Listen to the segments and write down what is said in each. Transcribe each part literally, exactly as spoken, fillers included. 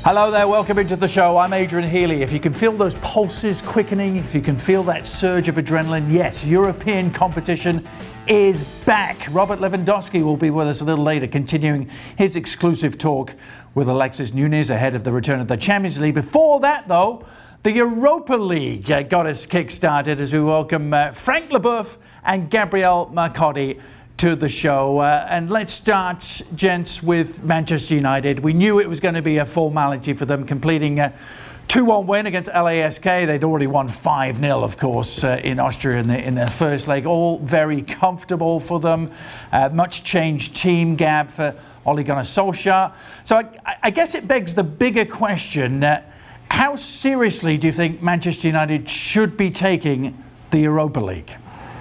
Hello there, welcome into the show. I'm Adrian Healy. If you can feel those pulses quickening, if you can feel that surge of adrenaline, yes, European competition is back. Robert Lewandowski will be with us a little later, continuing his exclusive talk with Alexis Nunes ahead of the return of the Champions League. Before that, though, the Europa League uh, got us kick-started as we welcome uh, Frank Leboeuf and Gabriel Marcotti to the show. Uh, and let's start, gents, with Manchester United. We knew it was going to be a formality for them, completing a two one win against L A S K. They'd already won five nil, of course, uh, in Austria in, the, in their first leg. All very comfortable for them. Uh, much changed team, Gab, for Ole Gunnar Solskjaer. So I, I guess it begs the bigger question, uh, how seriously do you think Manchester United should be taking the Europa League?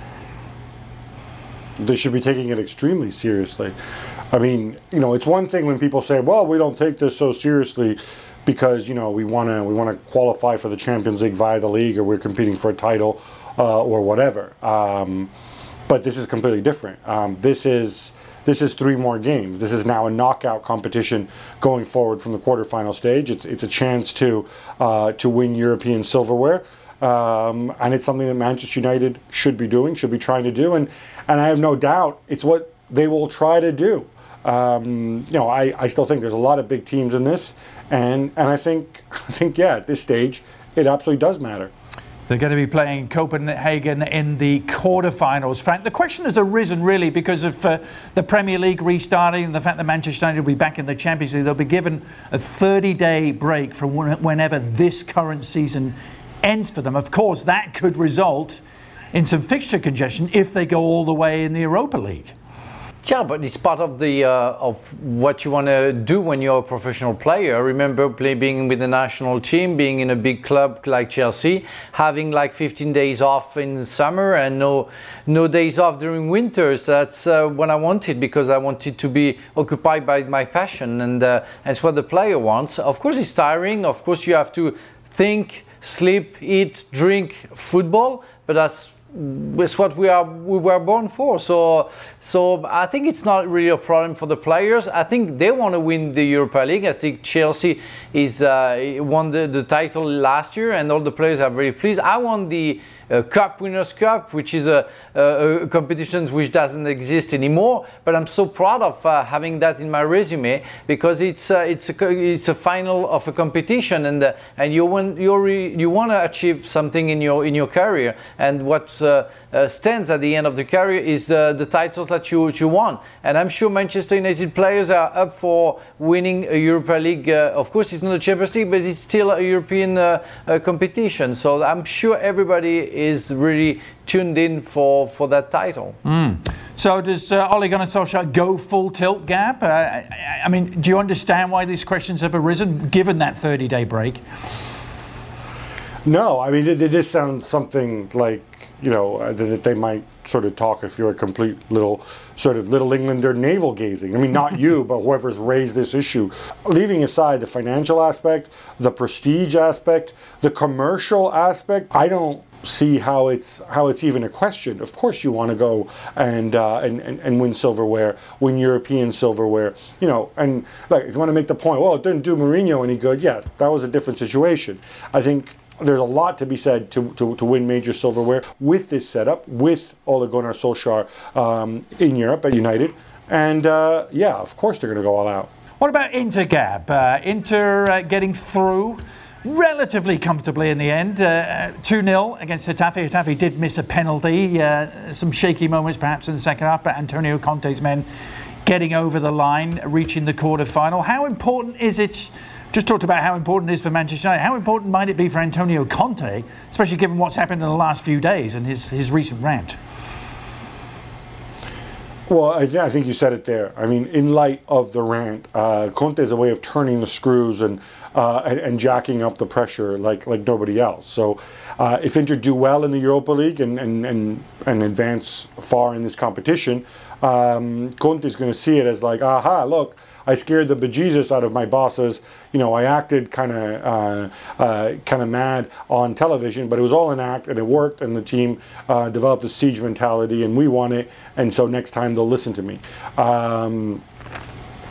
They should be taking it extremely seriously. I mean, you know, it's one thing when people say, well, we don't take this so seriously because, you know, we want to we want to qualify for the Champions League via the league, or we're competing for a title uh, or whatever. Um, but this is completely different. Um, this is this is three more games. This is now a knockout competition going forward from the quarterfinal stage. It's it's a chance to uh, to win European silverware. Um, and it's something that Manchester United should be doing, should be trying to do, and and I have no doubt it's what they will try to do. Um, you know, I, I still think there's a lot of big teams in this, and and I think I think yeah, at this stage it absolutely does matter. They're going to be playing Copenhagen in the quarterfinals. Frank, the question has arisen really because of uh, the Premier League restarting and the fact that Manchester United will be back in the Champions League. They'll be given a thirty-day break from whenever this current season ends for them. Of course, that could result in some fixture congestion if they go all the way in the Europa League. Yeah, but it's part of the uh, of what you want to do when you're a professional player. I remember play, being with the national team, being in a big club like Chelsea, having like fifteen days off in summer and no no days off during winters. That's uh, what I wanted, because I wanted to be occupied by my passion, and uh, it's what the player wants. Of course, it's tiring. Of course, you have to think, sleep, eat, drink, football, but that's it's what we are we were born for. So so I think it's not really a problem for the players. I think they want to win the Europa League. I think Chelsea is uh, won the, the title last year, and all the players are very pleased. I won the uh, Cup Winners' Cup, which is a, a, a competition which doesn't exist anymore. But I'm so proud of uh, having that in my resume, because it's uh, it's a, it's a final of a competition, and uh, and you want you re, you want to achieve something in your in your career, and what Uh, uh, stands at the end of the career is uh, the titles that you you won. And I'm sure Manchester United players are up for winning a Europa League. Uh, of course, it's not a Champions League, but it's still a European uh, uh, competition. So I'm sure everybody is really tuned in for, for that title. Mm. So does uh, Ole Gunnar Solskjaer go full tilt, Gab? Uh, I, I mean, do you understand why these questions have arisen, given that thirty-day break? No, I mean, it, it just sounds something like, you know, uh, that they might sort of talk if you're a complete little, sort of little Englander navel gazing. I mean, not you, but whoever's raised this issue. Leaving aside the financial aspect, the prestige aspect, the commercial aspect, I don't see how it's how it's even a question. Of course you want to go and, uh, and, and and win silverware, win European silverware, you know, and like, if you want to make the point, well, it didn't do Mourinho any good, yeah, that was a different situation. I think there's a lot to be said to, to, to win major silverware with this setup, with Ole Gunnar Solskjaer um, in Europe at United. And uh, yeah, of course they're going to go all out. What about Inter, Gab? Uh, Inter uh, getting through relatively comfortably in the end. Uh, two nil against Getafe. Getafe did miss a penalty. Uh, some shaky moments perhaps in the second half, but Antonio Conte's men getting over the line, reaching the quarter-final. How important is it? Just talked about how important it is for Manchester United. How important might it be for Antonio Conte, especially given what's happened in the last few days and his, his recent rant? Well, I, th- I think you said it there. I mean, in light of the rant, uh, Conte is a way of turning the screws and, uh, and and jacking up the pressure like like nobody else. So, uh, if Inter do well in the Europa League and and and, and advance far in this competition, um, Conte is going to see it as like, aha, look, I scared the bejesus out of my bosses. You know, I acted kind of uh, uh, kind of mad on television, but it was all an act, and it worked. And the team uh, developed a siege mentality, and we won it. And so next time they'll listen to me. Um,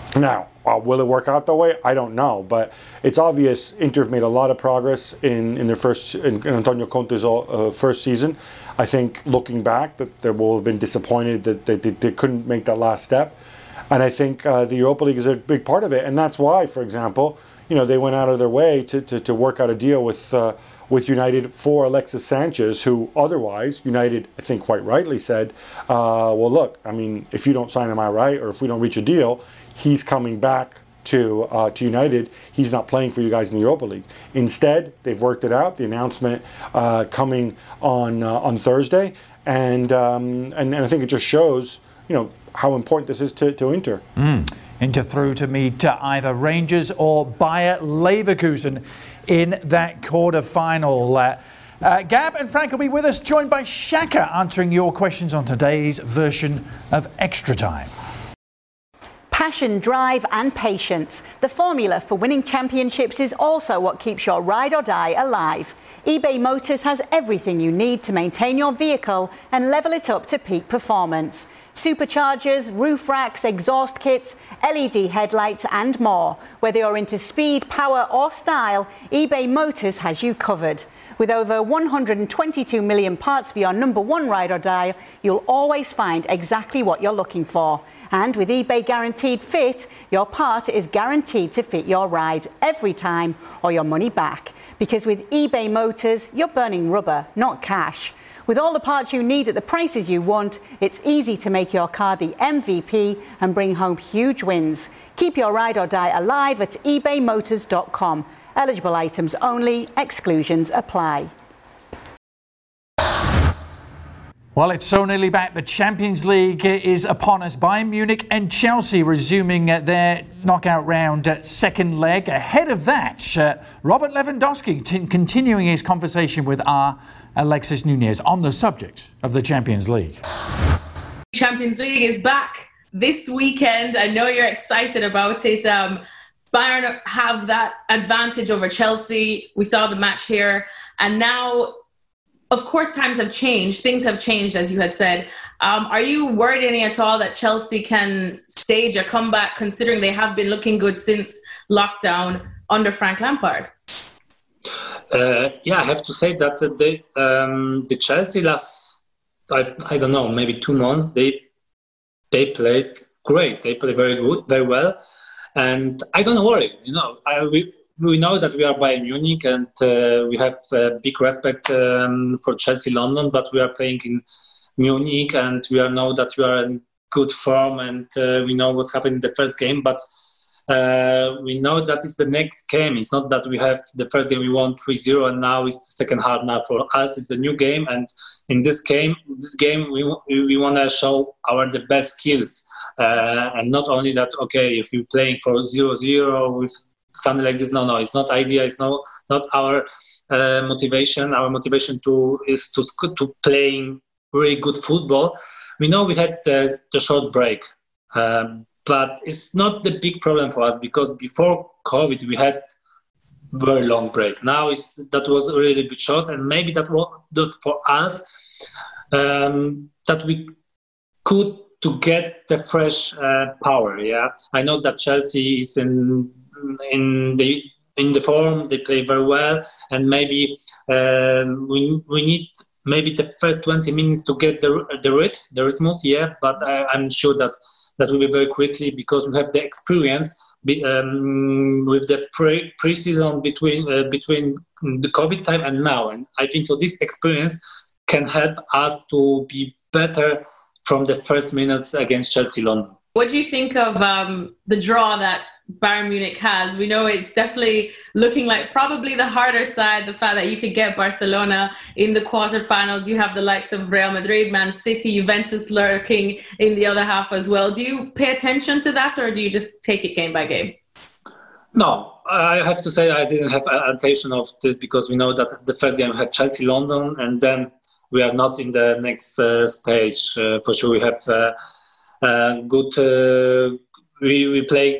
Now, uh, will it work out that way? I don't know, but it's obvious Inter have made a lot of progress in, in their first in, in Antonio Conte's uh, first season. I think looking back, that they will have been disappointed that they, they, they couldn't make that last step, and I think uh, the Europa League is a big part of it, and that's why, for example, you know, they went out of their way to to, to work out a deal with. Uh, with United for Alexis Sanchez, who otherwise, United, I think quite rightly said, uh, well, look, I mean, if you don't sign him outright or if we don't reach a deal, he's coming back to uh, to United. He's not playing for you guys in the Europa League. Instead, they've worked it out. The announcement uh, coming on uh, on Thursday. And, um, and, and I think it just shows, you know, how important this is to, to Inter. Mm. Inter through to meet uh, either Rangers or Bayer Leverkusen in that quarter-final. Uh, uh, Gab and Frank will be with us, joined by Shaka, answering your questions on today's version of Extra Time. Passion, drive and patience. The formula for winning championships is also what keeps your ride or die alive. eBay Motors has everything you need to maintain your vehicle and level it up to peak performance. Superchargers, roof racks, exhaust kits, L E D headlights and more. Whether you're into speed, power or style, eBay Motors has you covered. With over one hundred twenty-two million parts for your number one ride or die, you'll always find exactly what you're looking for. And with eBay Guaranteed Fit, your part is guaranteed to fit your ride every time or your money back. Because with eBay Motors, you're burning rubber, not cash. With all the parts you need at the prices you want, it's easy to make your car the M V P and bring home huge wins. Keep your ride or die alive at ebay motors dot com. Eligible items only, exclusions apply. Well, it's so nearly back. The Champions League is upon us. Bayern Munich and Chelsea resuming their knockout round second leg. Ahead of that, uh, Robert Lewandowski t- continuing his conversation with our Alexis Nunez on the subject of the Champions League. Champions League is back this weekend. I know you're excited about it. Um, Bayern have that advantage over Chelsea. We saw the match here. And now, of course, times have changed. Things have changed, as you had said. Um, are you worried any at all that Chelsea can stage a comeback, considering they have been looking good since lockdown under Frank Lampard? Uh, yeah, I have to say that they, um, the Chelsea last, I, I don't know, maybe two months, they they played great. They played very good, very well. And I don't worry, you know, I, we, we know that we are Bayern Munich and uh, we have uh, big respect um, for Chelsea London, but we are playing in Munich and we are know that we are in good form and uh, we know what's happened in the first game, but uh, we know that it's the next game. It's not that we have the first game we won three zero and now it's the second half. Now for us it's the new game, and in this game, this game we we want to show our the best skills. Uh, and not only that, okay, if you're playing for zero zero with something like this, no, no, it's not idea, it's no, not our uh, motivation. Our motivation to is to to playing really good football. We know we had uh, the short break, um, but it's not the big problem for us because before COVID we had very long break. Now it's, that was a really bit short, and maybe that was that for us um, that we could to get the fresh uh, power. Yeah, I know that Chelsea is in in the in the form. They play very well, and maybe um, we we need maybe the first twenty minutes to get the the rhythm, the rhythms. Yeah, but I, I'm sure that that will be very quickly because we have the experience be, um, with the pre pre-season between uh, between the COVID time and now, and I think so. This experience can help us to be better from the first minutes against Chelsea London. What do you think of um, the draw that Bayern Munich has? We know it's definitely looking like probably the harder side, the fact that you could get Barcelona in the quarterfinals. You have the likes of Real Madrid, Man City, Juventus lurking in the other half as well. Do you pay attention to that, or do you just take it game by game? No, I have to say I didn't have attention of this because we know that the first game had Chelsea London, and then we are not in the next uh, stage. Uh, for sure, we have uh, uh, good. Uh, we we play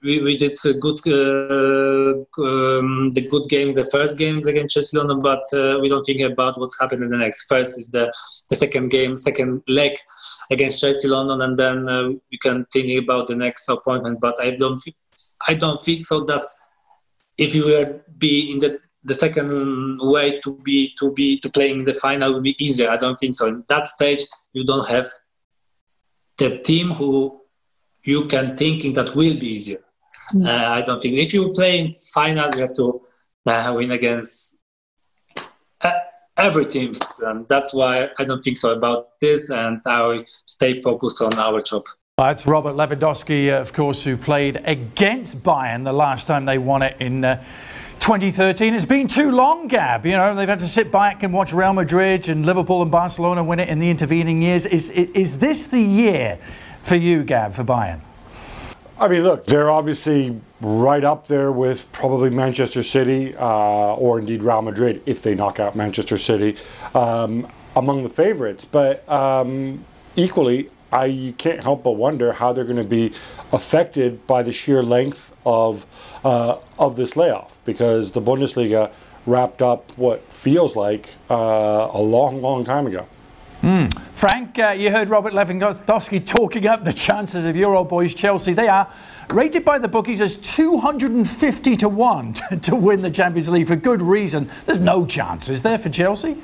we, we did a good uh, um, the good games, the first games against Chelsea London, but uh, we don't think about what's happening in the next. First is the, the second game, second leg against Chelsea London, and then uh, we can think about the next appointment. But I don't think I don't think so. That if you were be in the the second way to be to be to playing in the final would be easier. I don't think so. In that stage, you don't have the team who you can thinking that will be easier. Mm. Uh, I don't think if you play in final, you have to uh, win against uh, every teams, and that's why I don't think so about this, and I stay focused on our job. That's Robert Lewandowski, uh, of course, who played against Bayern the last time they won it in uh, twenty thirteen. It's been too long, Gab. You know, they've had to sit back and watch Real Madrid and Liverpool and Barcelona win it in the intervening years. Is, is, is this the year for you, Gab, for Bayern? I mean, look, they're obviously right up there with probably Manchester City uh, or indeed Real Madrid if they knock out Manchester City um, among the favourites. But um, equally, I can't help but wonder how they're going to be affected by the sheer length of uh, of this layoff, because the Bundesliga wrapped up what feels like uh, a long, long time ago. Mm. Frank, uh, you heard Robert Lewandowski talking up the chances of your old boys Chelsea. They are rated by the bookies as two hundred fifty to one to, to win the Champions League for good reason. There's no chance, is there, for Chelsea?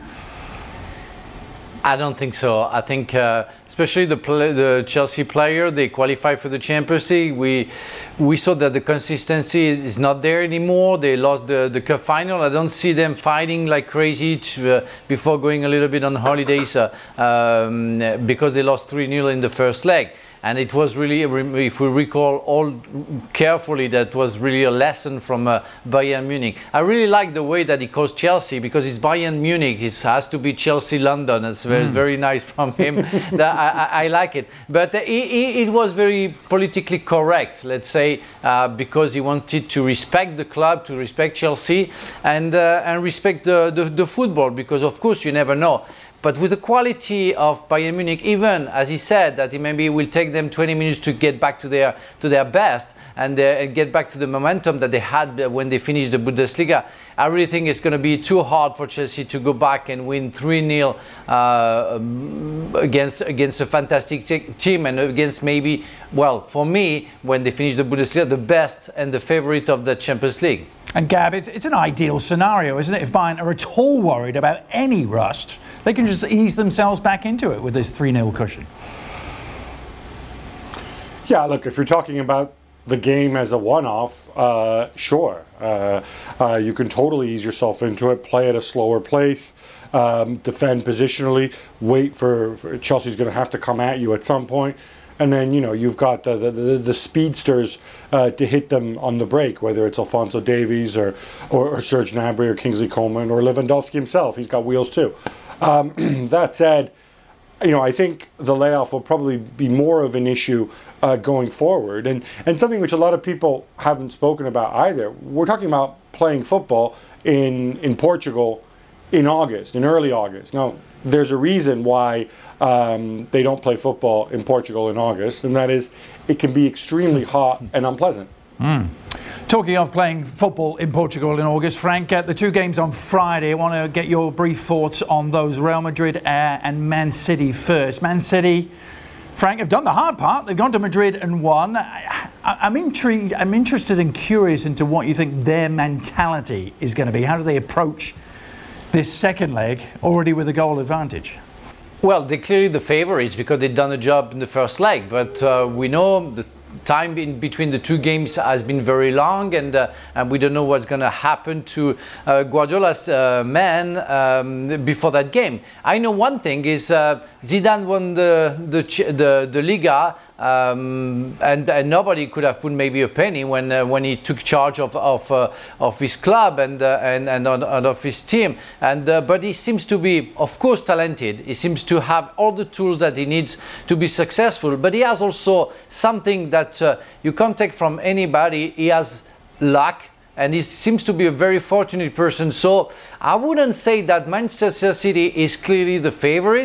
I don't think so. I think, uh, especially the play, the Chelsea player, they qualify for the Champions League. We we saw that the consistency is, is not there anymore. They lost the, the cup final. I don't see them fighting like crazy to, uh, before going a little bit on holidays uh, um, because they lost three nil in the first leg. And it was really, if we recall all carefully, that was really a lesson from uh, Bayern Munich. I really like the way that he calls Chelsea, because it's Bayern Munich. It has to be Chelsea London. It's very, mm. very nice from him. that, I, I like it. But uh, he, it was very politically correct, let's say, uh, because he wanted to respect the club, to respect Chelsea, and uh, and respect the, the, the football, because of course you never know. But with the quality of Bayern Munich, even as he said that it maybe will take them twenty minutes to get back to their to their best and, uh, and get back to the momentum that they had when they finished the Bundesliga, I really think it's going to be too hard for Chelsea to go back and win three nil uh, against against a fantastic team, and against maybe, well, for me, when they finish the Bundesliga, the best and the favorite of the Champions League. And Gab, it's, it's an ideal scenario, isn't it? If Bayern are at all worried about any rust, they can just ease themselves back into it with this three nil cushion. Yeah, look, if you're talking about the game as a one-off, uh, sure. Uh, uh, you can totally ease yourself into it, play at a slower pace, um, defend positionally, wait for, for Chelsea's going to have to come at you at some point. And then, you know, you've got the the, the, the speedsters uh, to hit them on the break, whether it's Alphonso Davies or, or, or Serge Gnabry or Kingsley Coman or Lewandowski himself. He's got wheels too. Um, that said, you know, I think the layoff will probably be more of an issue uh, going forward. And, and something which a lot of people haven't spoken about either. We're talking about playing football in, in Portugal in August, in early August. Now, there's a reason why um, they don't play football in Portugal in August, and that is it can be extremely hot and unpleasant. Mm. Talking of playing football in Portugal in August, Frank, uh, the two games on Friday, I want to get your brief thoughts on those. Real Madrid uh, and Man City first. Man City, Frank, have done the hard part. They've gone to Madrid and won. I, I, I'm intrigued, I'm interested and curious into what you think their mentality is going to be. How do they approach this second leg already with a goal advantage? Well, they're clearly the favourites because they've done a job in the first leg, but uh, we know the time in between the two games has been very long, and, uh, and we don't know what's going to happen to uh, Guardiola's uh, man um, before that game. I know one thing is uh, Zidane won the the the, the Liga, um, and, and nobody could have put maybe a penny when uh, when he took charge of of, uh, of his club and uh, and and, on, and of his team. And uh, but he seems to be, of course, talented. He seems to have all the tools that he needs to be successful. But he has also something that uh, you can't take from anybody. He has luck. And he seems to be a very fortunate person. So I wouldn't say that Manchester City is clearly the favorite,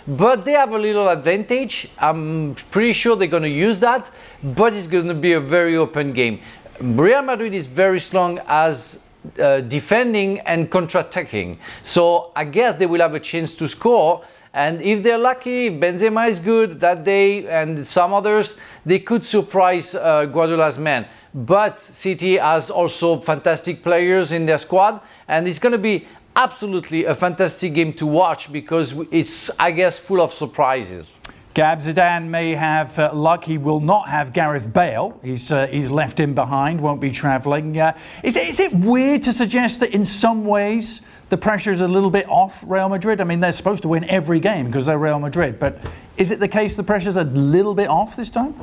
but they have a little advantage. I'm pretty sure they're going to use that, but it's going to be a very open game. Real Madrid is very strong as uh, defending and counter-attacking, so I guess they will have a chance to score. And if they're lucky, if Benzema is good that day and some others, they could surprise uh, Guardiola's men. But City has also fantastic players in their squad, and it's going to be absolutely a fantastic game to watch because it's, I guess, full of surprises. Gab, Zidane may have uh, luck. He will not have Gareth Bale. He's uh, he's left him behind, won't be travelling. Uh, is, it, is it weird to suggest that in some ways the pressure is a little bit off Real Madrid? I mean, they're supposed to win every game because they're Real Madrid, but is it the case the pressure's a little bit off this time?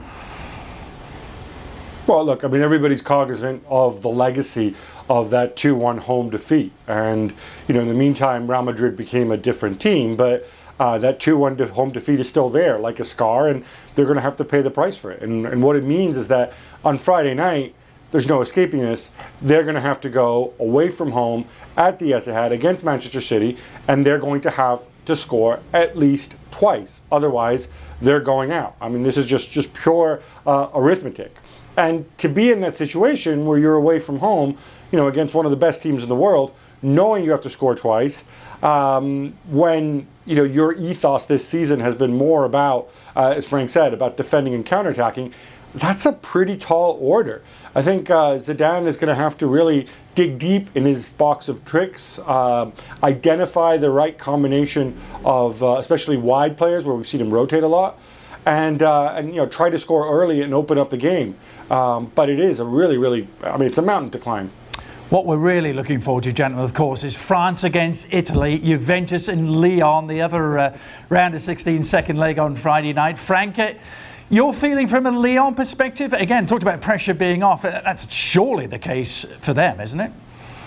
Well, look, I mean, everybody's cognizant of the legacy of that two one home defeat. And, you know, in the meantime, Real Madrid became a different team, but uh, that two one de- home defeat is still there, like a scar, and they're going to have to pay the price for it. And, and what it means is that on Friday night, there's no escaping this. They're going to have to go away from home at the Etihad against Manchester City, and they're going to have to score at least twice. Otherwise, they're going out. I mean, this is just, just pure uh, arithmetic. And to be in that situation where you're away from home, you know, against one of the best teams in the world, knowing you have to score twice, um, when, you know, your ethos this season has been more about, uh, as Frank said, about defending and counterattacking, that's a pretty tall order. I think uh, Zidane is going to have to really dig deep in his box of tricks, uh, identify the right combination of, uh, especially wide players, where we've seen him rotate a lot, and uh, and you know, try to score early and open up the game. Um, but it is a really, really, I mean, it's a mountain to climb. What we're really looking forward to, gentlemen, of course, is France against Italy, Juventus and Lyon, the other uh, round of sixteen, second leg on Friday night. Frank, uh, your feeling from a Lyon perspective? Again, talked about pressure being off. That's surely the case for them, isn't it?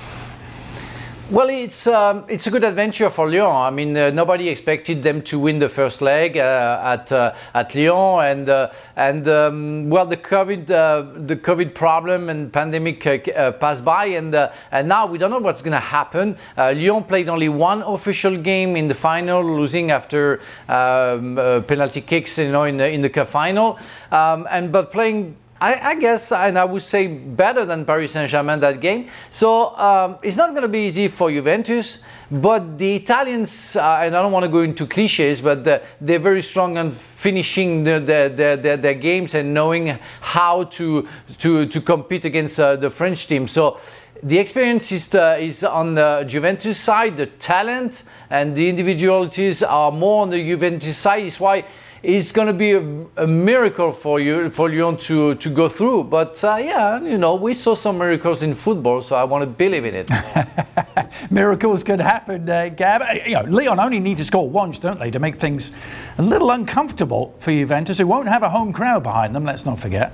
Well, it's um, it's a good adventure for Lyon. I mean, uh, nobody expected them to win the first leg uh, at uh, at Lyon, and uh, and um, well, the COVID uh, the COVID problem and pandemic uh, uh, passed by, and uh, and now we don't know what's going to happen. Uh, Lyon played only one official game in the final, losing after um, uh, penalty kicks, you know, in the in the cup final, um, and but playing, I, I guess, and I would say better than Paris Saint-Germain that game. So um, it's not going to be easy for Juventus, but the Italians, uh, and I don't want to go into cliches, but the, they're very strong on finishing the, the, the, the, their games and knowing how to to, to compete against uh, the French team. So the experience is, uh, is on the Juventus side. The talent and the individualities are more on the Juventus side. It's why it's going to be a, a miracle for you, for Lyon to, to go through. But uh, yeah, you know, we saw some miracles in football, so I want to believe in it. Miracles could happen, uh, Gab. You know, Lyon only need to score once, don't they, to make things a little uncomfortable for Juventus, who won't have a home crowd behind them, let's not forget.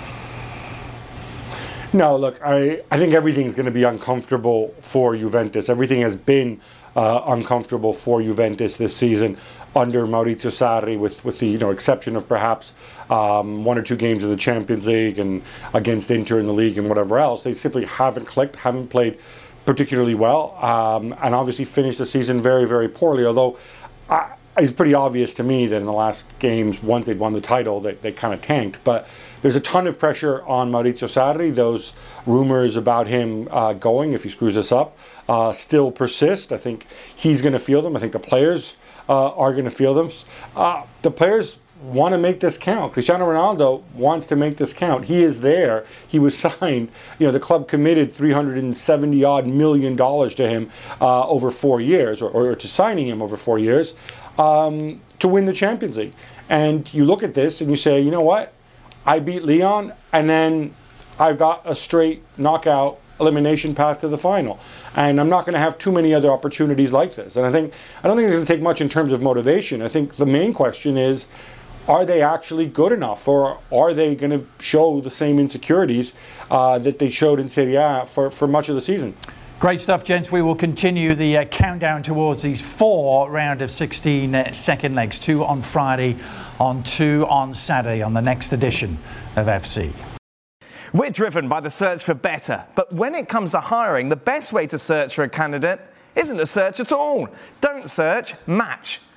No, look, I, I think everything's going to be uncomfortable for Juventus. Everything has been uh, uncomfortable for Juventus this season under Maurizio Sarri, with, with the you know exception of perhaps um, one or two games in the Champions League and against Inter in the league and whatever else. They simply haven't clicked, haven't played particularly well, um, and obviously finished the season very, very poorly, although I, it's pretty obvious to me that in the last games, once they'd won the title, they, they kind of tanked. But there's a ton of pressure on Maurizio Sarri. Those rumors about him uh, going, if he screws this up, uh, still persist. I think he's going to feel them. I think the players uh, are going to feel them. Uh, the players want to make this count. Cristiano Ronaldo wants to make this count. He is there. He was signed. You know, the club committed three hundred seventy odd million dollars to him uh, over four years, or, or to signing him over four years. Um, to win the Champions League. And you look at this and you say, you know what? I beat Lyon, and then I've got a straight knockout elimination path to the final. And I'm not going to have too many other opportunities like this. And I think I don't think it's going to take much in terms of motivation. I think the main question is, are they actually good enough, or are they going to show the same insecurities uh, that they showed in Serie A for, for much of the season? Great stuff, gents. We will continue the uh, countdown towards these four round of sixteen uh, second legs. Two on Friday, on two on Saturday on the next edition of F C. We're driven by the search for better, but when it comes to hiring, the best way to search for a candidate isn't to search at all. Don't search, match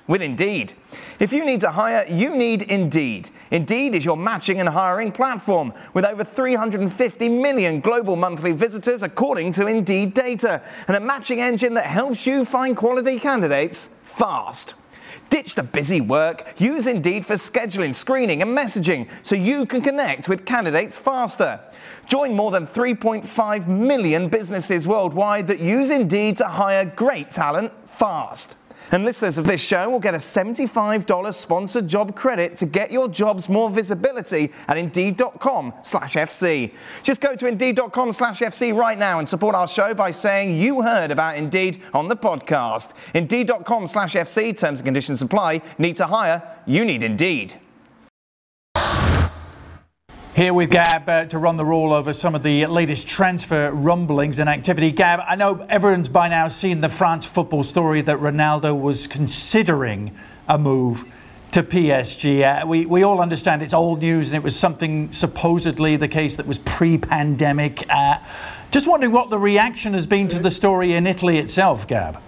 with Indeed. If you need to hire, you need Indeed. Indeed is your matching and hiring platform with over three hundred fifty million global monthly visitors according to Indeed data, and a matching engine that helps you find quality candidates fast. Ditch the busy work. Use Indeed for scheduling, screening and messaging so you can connect with candidates faster. Join more than three point five million businesses worldwide that use Indeed to hire great talent fast. And listeners of this show will get a seventy-five dollars sponsored job credit to get your jobs more visibility at Indeed.com slash FC. Just go to Indeed.com slash FC right now and support our show by saying you heard about Indeed on the podcast. Indeed.com slash FC, terms and conditions apply. Need to hire? You need Indeed. Here with Gab uh, to run the roll over some of the latest transfer rumblings and activity. Gab, I know everyone's by now seen the France football story that Ronaldo was considering a move to P S G. Uh, we, we all understand it's old news and it was something supposedly the case that was pre-pandemic. Uh, just wondering what the reaction has been to the story in Italy itself, Gab.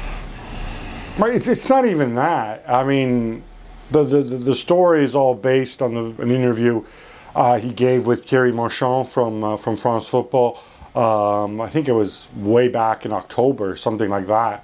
It's, it's not even that. I mean, the, the, the story is all based on the, an interview Uh, he gave with Thierry Marchand from uh, from France Football. Um, I think it was way back in October, something like that.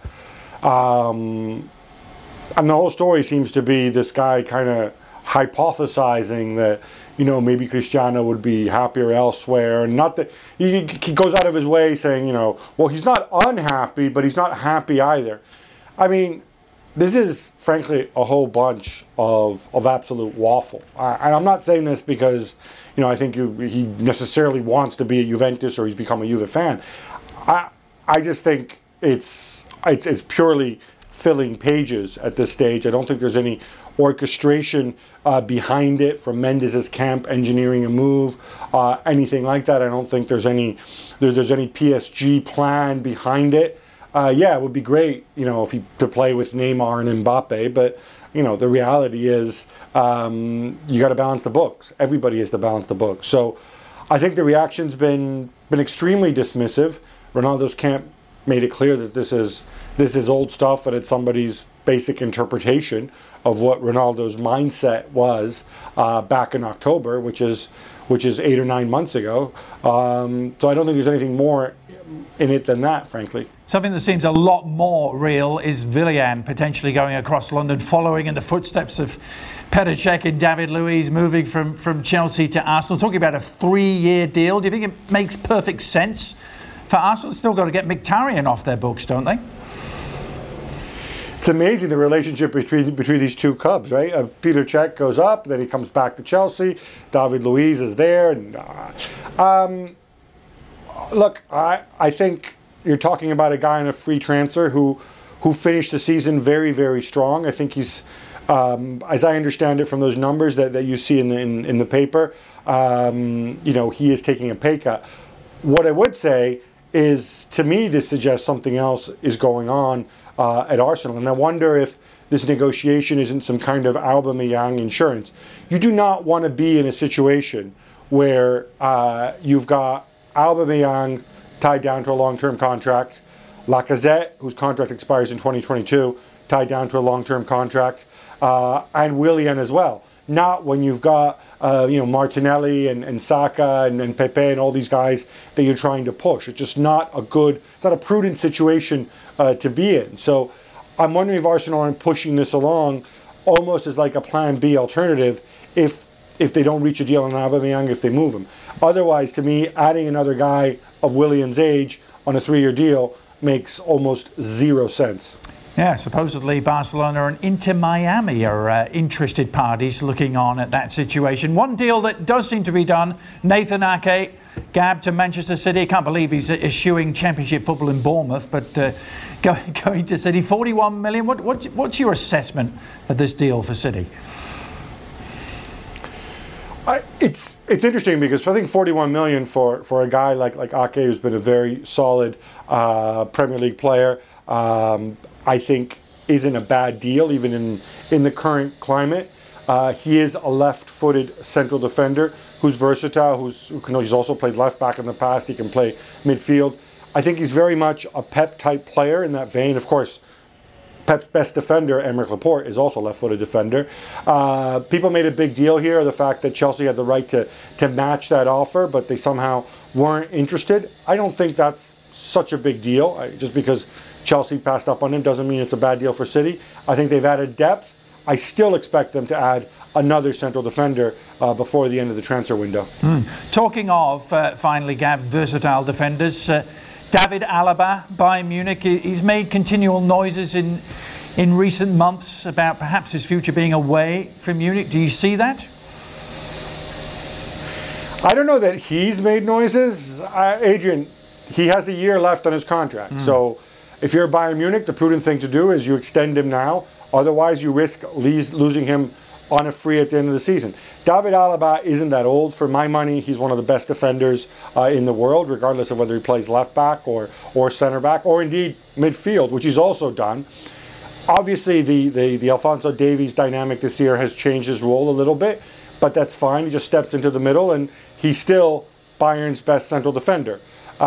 Um, and the whole story seems to be this guy kind of hypothesizing that, you know, maybe Cristiano would be happier elsewhere. And not that he, he goes out of his way saying, you know, well, he's not unhappy, but he's not happy either. I mean, this is, frankly, a whole bunch of, of absolute waffle. Uh, and I'm not saying this because, you know, I think you, he necessarily wants to be at Juventus or he's become a Juve fan. I I just think it's it's, it's purely filling pages at this stage. I don't think there's any orchestration uh, behind it from Mendes' camp, engineering a move, uh, anything like that. I don't think there's any there, there's any P S G plan behind it. Uh, yeah, it would be great, you know, if he to play with Neymar and Mbappe, but you know, the reality is um, you got to balance the books. Everybody has to balance the books. So I think the reaction's been been extremely dismissive. Ronaldo's camp made it clear that this is this is old stuff and it's somebody's basic interpretation of what Ronaldo's mindset was uh, back in October, which is which is eight or nine months ago. Um, so I don't think there's anything more in it than that, frankly. Something that seems a lot more real is Willian potentially going across London, following in the footsteps of Petr Cech and David Luiz, moving from, from Chelsea to Arsenal. Talking about a three-year deal. Do you think it makes perfect sense for Arsenal? Still got to get Mkhitaryan off their books, don't they? It's amazing the relationship between between these two Cubs, right? Uh, Petr Cech goes up, then he comes back to Chelsea. David Luiz is there. And, uh, um, look, I I think you're talking about a guy on a free transfer who who finished the season very, very strong. I think he's, um, as I understand it from those numbers that, that you see in the, in, in the paper, um, you know, he is taking a pay cut. What I would say is, to me, this suggests something else is going on uh, at Arsenal. And I wonder if this negotiation isn't some kind of Aubameyang insurance. You do not want to be in a situation where uh, you've got Aubameyang tied down to a long-term contract, Lacazette, whose contract expires in twenty twenty-two, tied down to a long-term contract, uh, and Willian as well. Not when you've got uh, you know, Martinelli and, and Saka and, and Pepe and all these guys that you're trying to push. It's just not a good, it's not a prudent situation uh, to be in. So I'm wondering if Arsenal aren't pushing this along almost as like a plan B alternative if if they don't reach a deal on Aubameyang, if they move him. Otherwise, to me, adding another guy of Willian's age on a three-year deal makes almost zero sense. Yeah, supposedly Barcelona and Inter Miami are uh, interested parties looking on at that situation. One deal that does seem to be done, Nathan Ake, Gab to Manchester City. I can't believe he's eschewing Championship football in Bournemouth, but uh, going, going to City, forty-one million. What, what, what's your assessment of this deal for City? I, it's it's interesting because I think forty-one million for, for a guy like like Ake, who's been a very solid uh, Premier League player, um, I think isn't a bad deal even in in the current climate. Uh, he is a left-footed central defender who's versatile. Who's who can, he's also played left back in the past. He can play midfield. I think he's very much a Pep type player in that vein. Of course, Pep's best defender, Aymeric Laporte, is also a left-footed defender. Uh, people made a big deal here of the fact that Chelsea had the right to, to match that offer, but they somehow weren't interested. I don't think that's such a big deal. I, just because Chelsea passed up on him doesn't mean it's a bad deal for City. I think they've added depth. I still expect them to add another central defender uh, before the end of the transfer window. Mm. Talking of, uh, finally, Gab, versatile defenders, uh, David Alaba, Bayern Munich, he's made continual noises in in recent months about perhaps his future being away from Munich. Do you see that? I don't know that he's made noises. Uh, Adrian, he has a year left on his contract. Mm. So if you're Bayern Munich, the prudent thing to do is you extend him now. Otherwise, you risk losing him on a free at the end of the season. David Alaba isn't that old. For my money, he's one of the best defenders uh, in the world, regardless of whether he plays left back or, or center back, or indeed midfield, which he's also done. Obviously, the, the, the Alphonso Davies dynamic this year has changed his role a little bit, but that's fine. He just steps into the middle, and he's still Bayern's best central defender.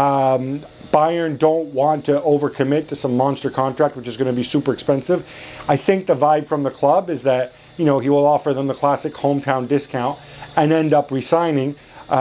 Um, Bayern don't want to overcommit to some monster contract, which is going to be super expensive. I think the vibe from the club is that, you know, he will offer them the classic hometown discount and end up resigning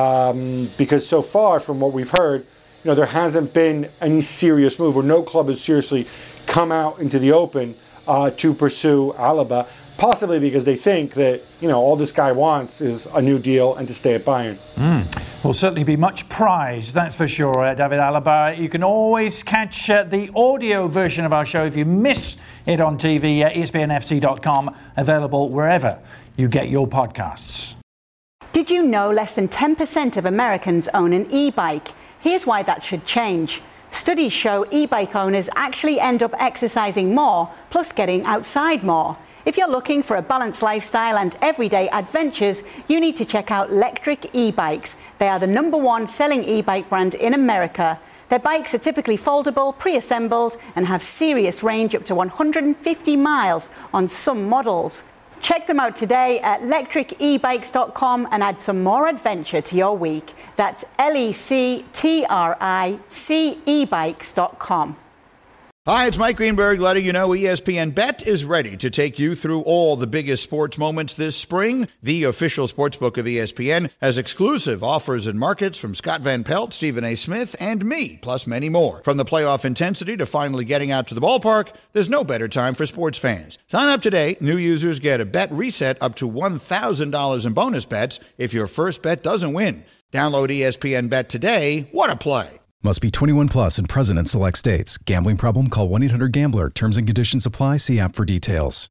um, because so far from what we've heard, you know, there hasn't been any serious move, or no club has seriously come out into the open uh, to pursue Alaba, possibly because they think that, you know, all this guy wants is a new deal and to stay at Bayern. Mm. Will certainly be much prized, that's for sure, uh, David Alaba. You can always catch uh, the audio version of our show if you miss it on T V, uh, E S P N F C dot com, available wherever you get your podcasts. Did you know less than ten percent of Americans own an e-bike? Here's why that should change. Studies show e-bike owners actually end up exercising more, plus getting outside more. If you're looking for a balanced lifestyle and everyday adventures, you need to check out Lectric e-bikes. They are the number one selling e-bike brand in America. Their bikes are typically foldable, pre-assembled, and have serious range up to one hundred fifty miles on some models. Check them out today at lectric e bikes dot com and add some more adventure to your week. That's L E C T R I C e bikes dot com. Hi, it's Mike Greenberg letting you know E S P N Bet is ready to take you through all the biggest sports moments this spring. The official sportsbook of E S P N has exclusive offers and markets from Scott Van Pelt, Stephen A. Smith, and me, plus many more. From the playoff intensity to finally getting out to the ballpark, there's no better time for sports fans. Sign up today. New users get a bet reset up to one thousand dollars in bonus bets if your first bet doesn't win. Download E S P N Bet today. What a play. Must be twenty-one plus and present in select states. Gambling problem? Call one eight hundred gambler. Terms and conditions apply. See app for details.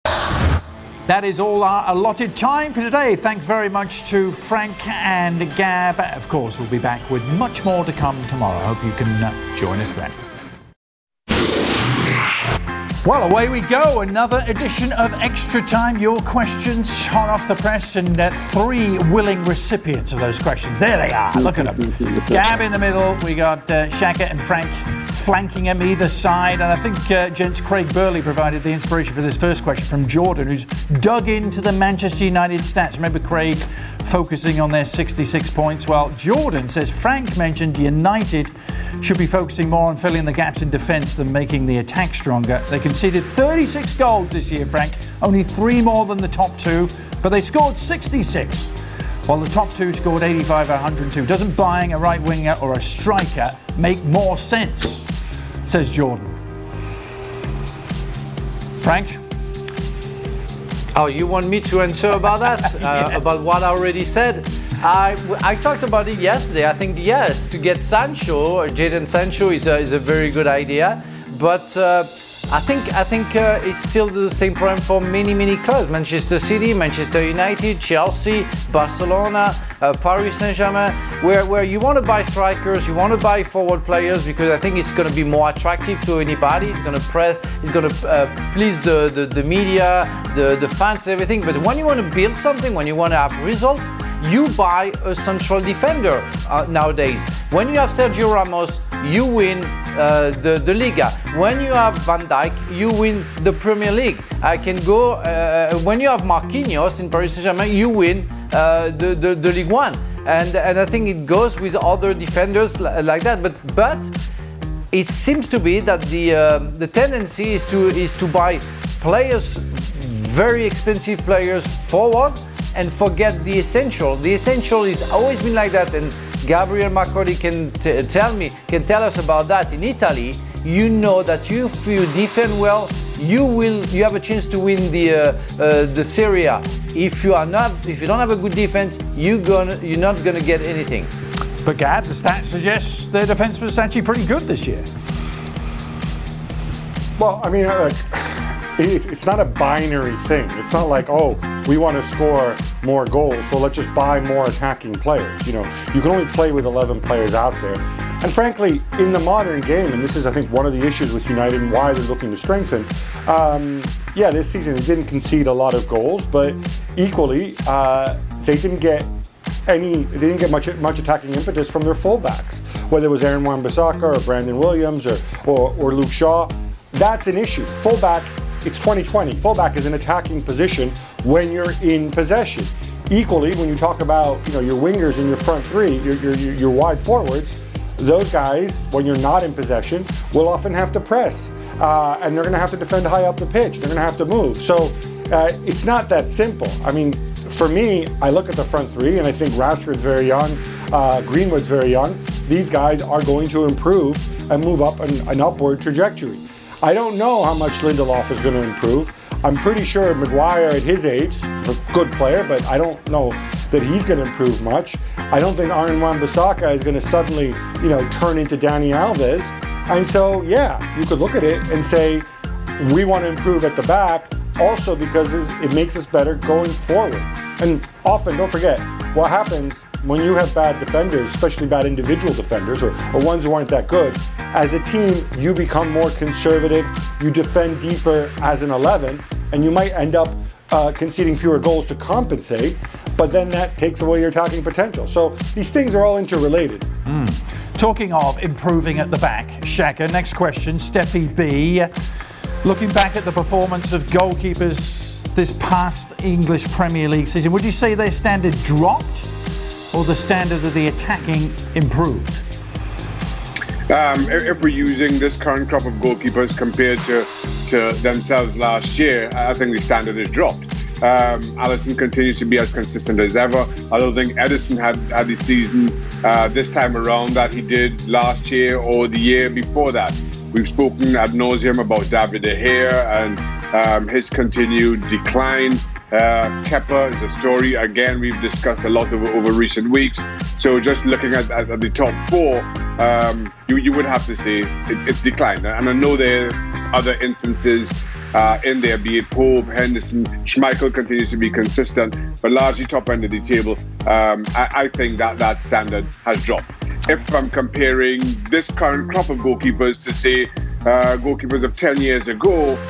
That is all our allotted time for today. Thanks very much to Frank and Gab. Of course, we'll be back with much more to come tomorrow. I hope you can uh, join us then. Well, away we go. Another edition of Extra Time. Your questions hot off the press, and uh, three willing recipients of those questions. There they are. Look at them. Gab in the middle. We got uh, Shaka and Frank flanking him either side. And I think, uh, gents, Craig Burley provided the inspiration for this first question from Jordan, who's dug into the Manchester United stats. Remember Craig focusing on their sixty-six points? Well, Jordan says Frank mentioned United should be focusing more on filling the gaps in defence than making the attack stronger. They conceded thirty-six goals this year, Frank. Only three more than the top two, but they scored sixty-six. While the top two scored eighty-five or one hundred two. Doesn't buying a right winger or a striker make more sense? Says Jordan. Frank? Oh, you want me to answer about that? uh, Yes. About what I already said? I, I talked about it yesterday. I think, yes, to get Sancho, Jadon Sancho is a, is a very good idea. But uh, I think I think uh, it's still the same problem for many, many clubs. Manchester City, Manchester United, Chelsea, Barcelona, uh, Paris Saint-Germain, where, where you want to buy strikers, you want to buy forward players, because I think it's going to be more attractive to anybody. It's going to press, it's going to uh, please the, the, the media, the, the fans, everything. But when you want to build something, when you want to have results, you buy a central defender uh, nowadays. When you have Sergio Ramos, you win uh, the, the Liga. When you have Van Dijk, you win the Premier League. I can go, uh, when you have Marquinhos in Paris Saint-Germain, you win uh, the, the, the Ligue one. And, and I think it goes with other defenders like that. But, but it seems to be that the uh, the tendency is to is to buy players, very expensive players forward, and forget the essential. The essential is always been like that, and Gabriel Marconi can t- tell me can tell us about that. In Italy, you know that you, if you defend well, you will you have a chance to win the uh, uh, the Serie A. If you are not, if you don't have a good defense, you gonna you're not gonna get anything. But Gab, the stats suggest their defence was actually pretty good this year. Well, I mean, uh, it's, it's not a binary thing. It's not like, oh, we want to score more goals, so let's just buy more attacking players. You know, you can only play with eleven players out there. And frankly, in the modern game, and this is, I think, one of the issues with United and why they're looking to strengthen, um, yeah, this season they didn't concede a lot of goals, but equally, uh, they didn't get any, they didn't get much much attacking impetus from their fullbacks, whether it was Aaron Wan-Bissaka or Brandon Williams or, or, or Luke Shaw. That's an issue. Fullback, it's twenty twenty. Fullback is an attacking position when you're in possession. Equally, when you talk about, you know, your wingers and your front three, your, your, your wide forwards, those guys, when you're not in possession, will often have to press. Uh, and they're going to have to defend high up the pitch. They're going to have to move. So uh, it's not that simple. I mean, for me, I look at the front three and I think Rashford's very young, uh, Greenwood's very young. These guys are going to improve and move up an, an upward trajectory. I don't know how much Lindelof is going to improve. I'm pretty sure Maguire at his age, a good player, but I don't know that he's going to improve much. I don't think Aaron Wan-Bissaka is going to suddenly, you know, turn into Dani Alves. And so, yeah, you could look at it and say, we want to improve at the back, also because it makes us better going forward. And often, don't forget, what happens when you have bad defenders, especially bad individual defenders, or, or ones who aren't that good, as a team, you become more conservative, you defend deeper as an eleven, and you might end up uh, conceding fewer goals to compensate, but then that takes away your attacking potential. So these things are all interrelated. Mm. Talking of improving at the back, Shaka, next question, Steffi B. Looking back at the performance of goalkeepers this past English Premier League season, would you say their standard dropped or the standard of the attacking improved? Um, if we're using this current crop of goalkeepers compared to, to themselves last year, I think the standard has dropped. Um, Alisson continues to be as consistent as ever. I don't think Ederson had, had the season uh, this time around that he did last year or the year before that. We've spoken ad nauseum about David De Gea and um, his continued decline. Uh, Kepa is a story, again, we've discussed a lot over, over recent weeks. So just looking at, at, at the top four, um, you, you would have to say it, it's declined. And I know there are other instances uh, in there, be it Pope, Henderson, Schmeichel continues to be consistent, but largely top end of the table. Um, I, I think that that standard has dropped. If I'm comparing this current crop of goalkeepers to, say, uh, goalkeepers of ten years ago,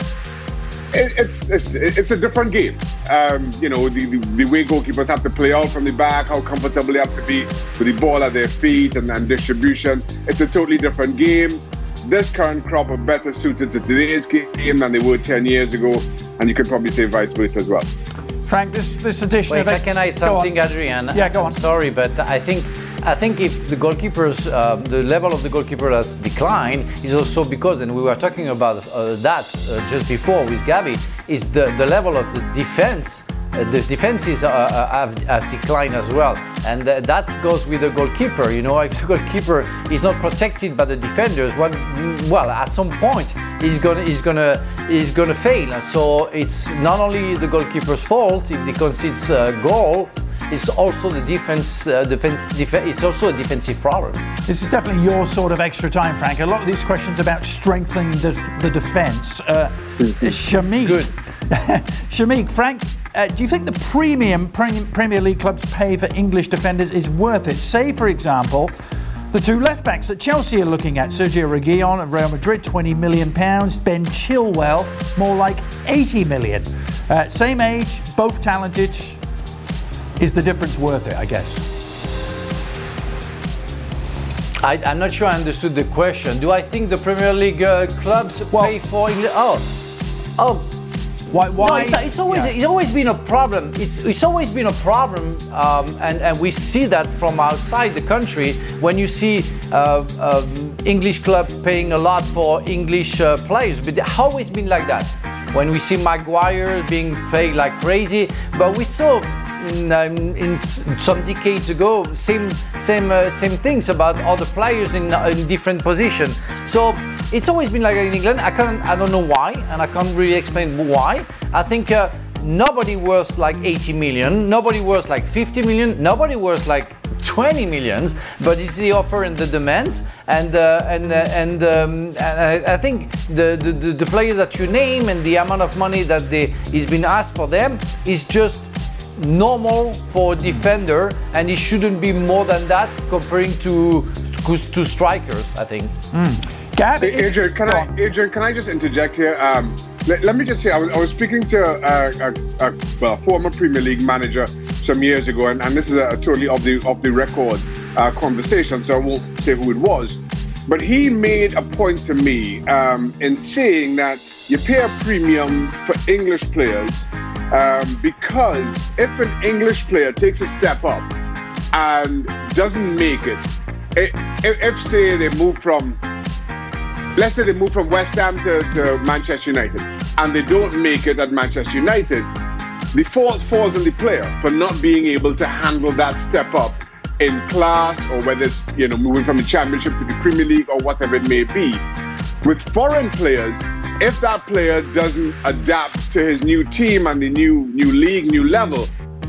it, it's, it's it's a different game. Um, you know, the, the, the way goalkeepers have to play out from the back, how comfortable they have to be with the ball at their feet and, and distribution. It's a totally different game. This current crop are better suited to today's game than they were ten years ago, and you could probably say vice versa as well. Frank, this this edition Wait, of if I can add something, Adrian. Yeah, go on. I'm sorry, but I think I think if the goalkeepers, uh, the level of the goalkeeper has declined, is also because, and we were talking about uh, that uh, just before with Gabi, is the, the level of the defense. Uh, the defenses uh, have, has declined as well, and uh, that goes with the goalkeeper. You know, if the goalkeeper is not protected by the defenders, well, well at some point he's gonna he's gonna he's gonna fail. So it's not only the goalkeeper's fault if he concedes uh, goals. It's also the defense. Uh, defense. Def- it's also a defensive problem. This is definitely your sort of extra time, Frank. A lot of these questions about strengthening the, the defence. Uh, Shamik. Good. Shamik, Frank, uh, do you think the premium Premier League clubs pay for English defenders is worth it? Say, for example, the two left-backs that Chelsea are looking at, Sergio Reguilon of Real Madrid, twenty million pounds, Ben Chilwell, more like eighty million. Uh, same age, both talented. Is the difference worth it, I guess? I, I'm not sure I understood the question. Do I think the Premier League uh, clubs well, pay for English? Oh, oh. Why? why No, it's, it's always yeah. it's always been a problem. It's it's always been a problem, um, and and we see that from outside the country when you see uh, um, English club paying a lot for English uh, players. But it's always been like that. When we see Maguire being paid like crazy, but we saw. In, um, in some decades ago, same same uh, same things about other players in, uh, in different positions. So it's always been like that in England. I can't, I don't know why, and I can't really explain why. I think uh, nobody worth like eighty million, nobody worth like fifty million, nobody worth like twenty millions. But it's the offer and the demands, and uh, and uh, and, um, and I, I think the, the the players that you name and the amount of money that they is been asked for them is just normal for a defender, and it shouldn't be more than that comparing to to strikers, I think. Mm. Gab, hey, Adrian, can I, Adrian, can I just interject here? Um, let, let me just say, I was, I was speaking to a, a, a well, former Premier League manager some years ago, and, and this is a, a totally off the off the record uh, conversation, so I won't say who it was. But he made a point to me um, in saying that you pay a premium for English players um, because if an English player takes a step up and doesn't make it, if, if say they move from, let's say they move from West Ham to, to Manchester United and they don't make it at Manchester United, the fault falls on the player for not being able to handle that step up in class, or whether it's, you know, moving from the Championship to the Premier League or whatever it may be. With foreign players, if that player doesn't adapt to his new team and the new new league, new level,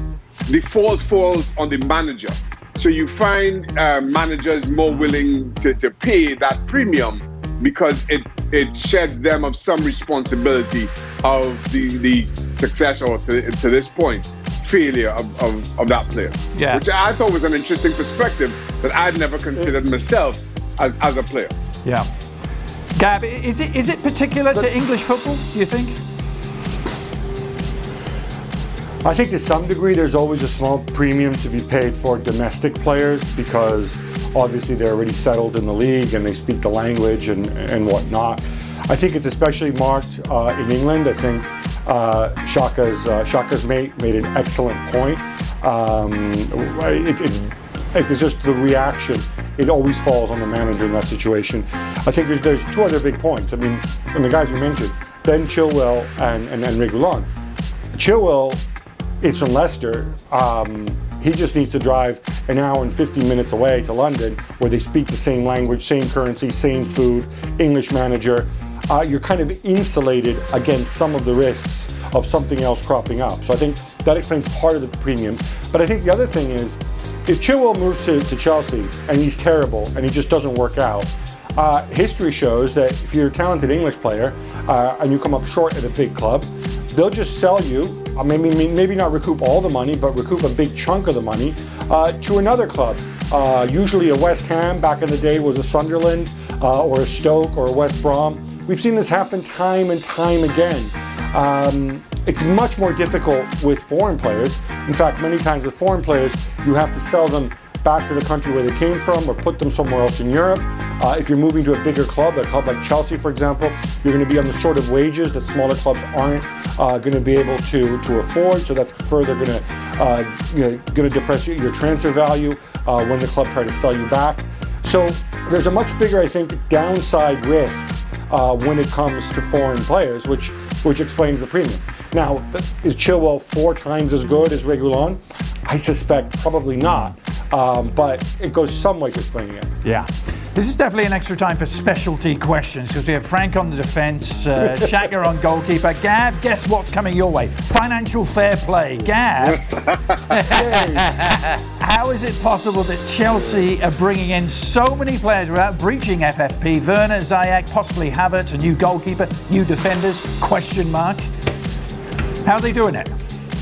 the fault falls on the manager. So you find uh, managers more willing to, to pay that premium because it, it sheds them of some responsibility of the, the success, or to, to this point, failure of, of, of that player. Yeah. Which I thought was an interesting perspective that I'd never considered myself as, as a player. Yeah. Gab, is it is it particular to English football, do you think? I think to some degree there's always a small premium to be paid for domestic players because obviously they're already settled in the league and they speak the language and, and whatnot. I think it's especially marked uh, in England. I think uh, Shaka's, uh, Shaka's made, made an excellent point. Um, it, it's, it's just the reaction. It always falls on the manager in that situation. I think there's, there's two other big points. I mean, and the guys we mentioned, Ben Chilwell and, and, and Reguilon. Chilwell is from Leicester. Um, he just needs to drive an hour and fifty minutes away to London where they speak the same language, same currency, same food, English manager. Uh, you're kind of insulated against some of the risks of something else cropping up. So I think that explains part of the premium. But I think the other thing is, if Chilwell moves to, to Chelsea and he's terrible and he just doesn't work out, uh, history shows that if you're a talented English player uh, and you come up short at a big club, they'll just sell you, uh, maybe maybe not recoup all the money, but recoup a big chunk of the money uh, to another club. Uh, usually a West Ham, back in the day was a Sunderland, uh, or a Stoke or a West Brom. We've seen this happen time and time again. Um, it's much more difficult with foreign players. In fact, many times with foreign players, you have to sell them back to the country where they came from or put them somewhere else in Europe. Uh, if you're moving to a bigger club, a club like Chelsea, for example, you're going to be on the sort of wages that smaller clubs aren't uh, going to be able to, to afford. So that's further going to uh, you know, going to depress your transfer value uh, when the club try to sell you back. So there's a much bigger, I think, downside risk uh, when it comes to foreign players, which which explains the premium. Now, is Chilwell four times as good as Reguilon? I suspect probably not, um, but it goes some way to explaining it. Yeah. This is definitely an extra time for specialty questions because we have Frank on the defence, uh, Shaka on goalkeeper. Gab, guess what's coming your way? Financial fair play. Gab, how is it possible that Chelsea are bringing in so many players without breaching F F P? Werner, Ziyech, possibly Havertz, a new goalkeeper, new defenders, question mark. How are they doing it?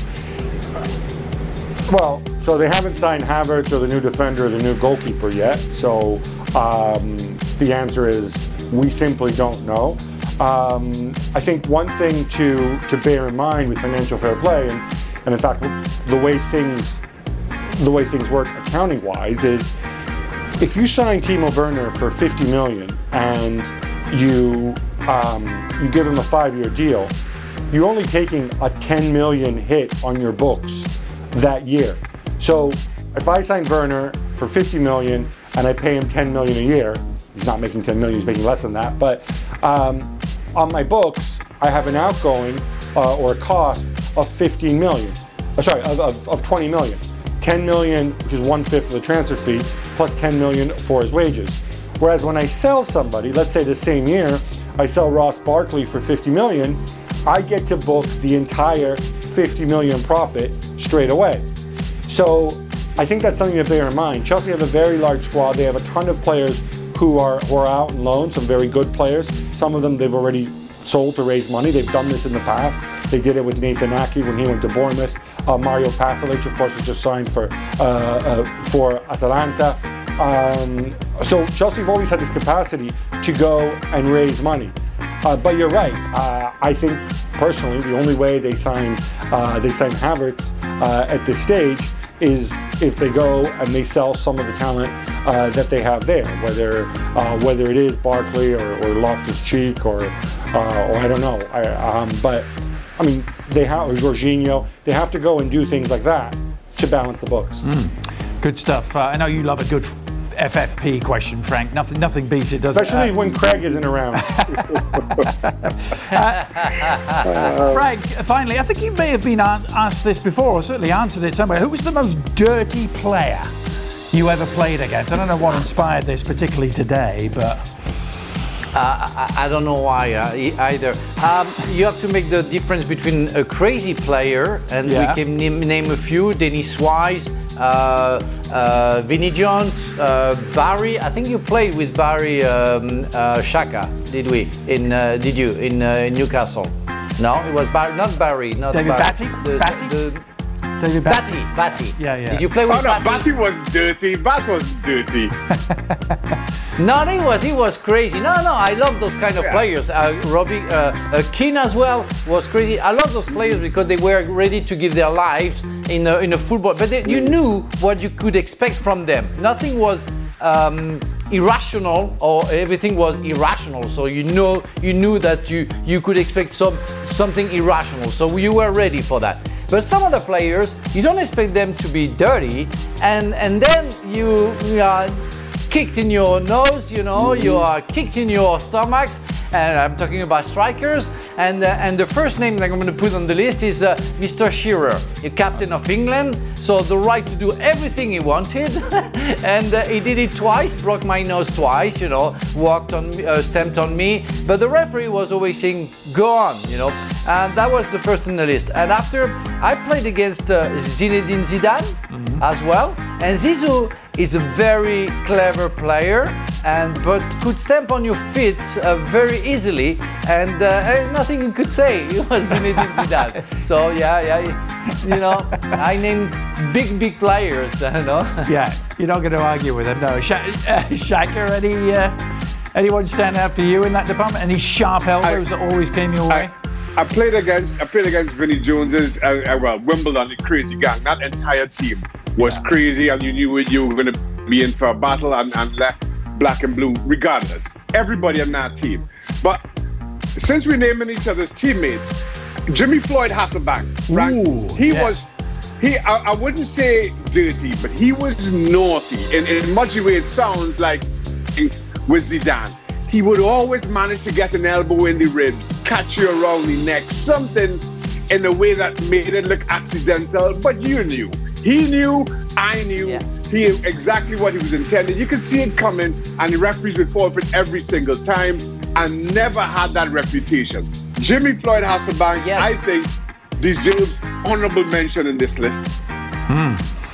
Well, so they haven't signed Havertz or the new defender or the new goalkeeper yet. So um, the answer is we simply don't know. Um, I think one thing to to bear in mind with financial fair play, and, and in fact the way things the way things work accounting wise, is if you sign Timo Werner for fifty million and you um, you give him a five-year deal, you're only taking a ten million hit on your books that year. So if I sign Werner for fifty million and I pay him ten million a year, he's not making ten million, he's making less than that, but um, on my books, I have an outgoing uh, or a cost of fifteen million. Uh, sorry, of, of, of twenty million. ten million, which is one fifth of the transfer fee, plus ten million for his wages. Whereas when I sell somebody, let's say the same year, I sell Ross Barkley for fifty million, I get to book the entire fifty million profit straight away. So I think that's something to bear in mind. Chelsea have a very large squad. They have a ton of players who are, who are out on loan, some very good players. Some of them they've already sold to raise money. They've done this in the past. They did it with Nathan Ake when he went to Bournemouth. Uh, Mario Pasalic, of course, was just signed for uh, uh, for Atalanta. Um, so Chelsea have always had this capacity to go and raise money. Uh, but you're right. Uh, I think personally, the only way they sign uh, they sign Havertz uh, at this stage is if they go and they sell some of the talent uh, that they have there, whether uh, whether it is Barkley or, or Loftus-Cheek or uh, or I don't know. I, um, but I mean, they have or Jorginho. They have to go and do things like that to balance the books. Mm. Good stuff. Uh, I know you love a good F F P question, Frank. Nothing, nothing beats it, does it? Especially uh, when Craig isn't around. uh, Frank, finally, I think you may have been asked this before, or certainly answered it somewhere. Who was the most dirty player you ever played against? I don't know what inspired this, particularly today, but. Uh, I, I don't know why uh, either. Um, you have to make the difference between a crazy player, and yeah. we can name, name a few: Dennis Wise, uh, uh, Vinnie Jones, uh, Barry. I think you played with Barry um, uh, Shaka, did we? In uh, did you in, uh, in Newcastle? No, it was Barry, not Barry, not David Barry. Batty. The, Batty. The, the, David Batty. Batty. Batty. Yeah, yeah. Did you play with oh, no, Batty? Batty was dirty. Bat was dirty. No, he was he was crazy. No, no, I love those kind of yeah. players. Uh, Robbie uh, uh, Keane as well was crazy. I love those players because they were ready to give their lives in a, in a football. But they, you knew what you could expect from them. Nothing was um, irrational, or everything was irrational. So you know you knew that you you could expect some something irrational. So you were ready for that. But some of the players, you don't expect them to be dirty, and and then you, you are kicked in your nose, you know, you are kicked in your stomachs, and I'm talking about strikers. And uh, and the first name that I'm going to put on the list is uh, Mister Shearer, the captain of England. So the right to do everything he wanted, and uh, he did it twice, broke my nose twice, you know, walked on me, uh, stamped on me. But the referee was always saying, "Go on," you know. And that was the first on the list. And after, I played against uh, Zinedine Zidane mm-hmm. as well. And Zizou is a very clever player, and but could stamp on your feet uh, very easily, and uh, nothing you could say. It was Zinedine Zidane. So yeah, yeah, you know, I named big, big players. You know. Yeah, you're not going to argue with him, no. Sha- uh, Shaka, any uh, anyone stand out for you in that department? Any sharp elbows I, that always came your way? I, I played against I played against Vinnie Jones's uh, uh, well Wimbledon, the crazy gang. That entire team was yeah. crazy, and you knew you were going to be in for a battle and, and left black and blue regardless. Everybody on that team. But since we're naming each other's teammates, Jimmy Floyd Hasselbank, Frank, Ooh, he yeah. was he I, I wouldn't say dirty, but he was naughty. In, in much of the way it sounds like with Zidane. He would always manage to get an elbow in the ribs, catch you around the neck, something in a way that made it look accidental, but you knew. He knew, I knew, yeah. he knew exactly what he was intending. You could see it coming, and the referees would forfeit every single time, and never had that reputation. Jimmy Floyd Hasselbank, yes. I think, deserves honorable mention in this list. Hmm.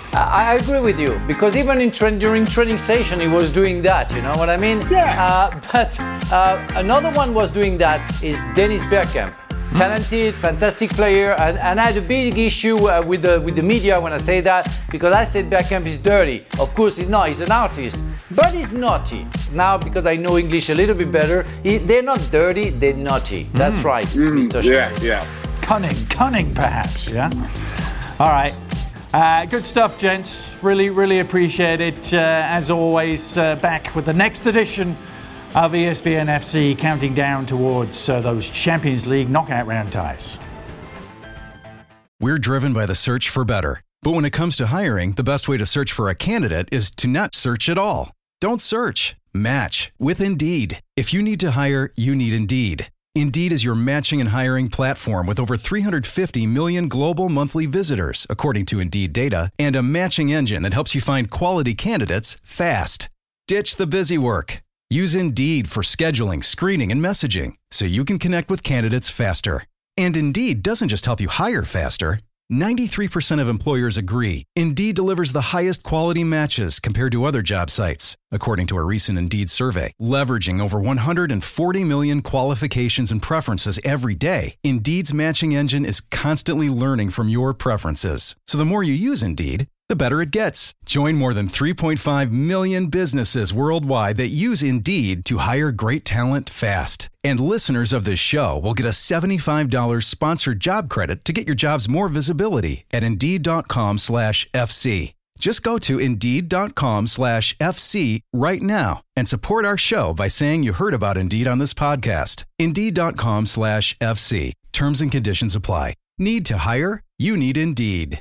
I agree with you, because even in tra- during training session he was doing that, you know what I mean? Yeah. Uh, but uh, another one was doing that is Dennis Bergkamp. Talented, fantastic player, and, and I had a big issue uh, with the with the media when I say that, because I said Bergkamp is dirty. Of course he's not, he's an artist, but he's naughty. Now, because I know English a little bit better, he, they're not dirty, they're naughty. That's mm. right, mm. Mister Yeah, yeah. Cunning, cunning perhaps, yeah? All right. Uh, good stuff, gents. Really, really appreciate it. Uh, as always, uh, back with the next edition of E S P N F C counting down towards uh, those Champions League knockout round ties. We're driven by the search for better. But when it comes to hiring, the best way to search for a candidate is to not search at all. Don't search. Match with Indeed. If you need to hire, you need Indeed. Indeed is your matching and hiring platform with over three hundred fifty million global monthly visitors, according to Indeed data, and a matching engine that helps you find quality candidates fast. Ditch the busy work. Use Indeed for scheduling, screening, and messaging so you can connect with candidates faster. And Indeed doesn't just help you hire faster. ninety-three percent of employers agree Indeed delivers the highest quality matches compared to other job sites, according to a recent Indeed survey. Leveraging over one hundred forty million qualifications and preferences every day, Indeed's matching engine is constantly learning from your preferences. So the more you use Indeed, the better it gets. Join more than three point five million businesses worldwide that use Indeed to hire great talent fast. And listeners of this show will get a seventy-five dollars sponsored job credit to get your jobs more visibility at Indeed.com slash FC. Just go to Indeed.com slash FC right now and support our show by saying you heard about Indeed on this podcast. Indeed.com slash FC. Terms and conditions apply. Need to hire? You need Indeed.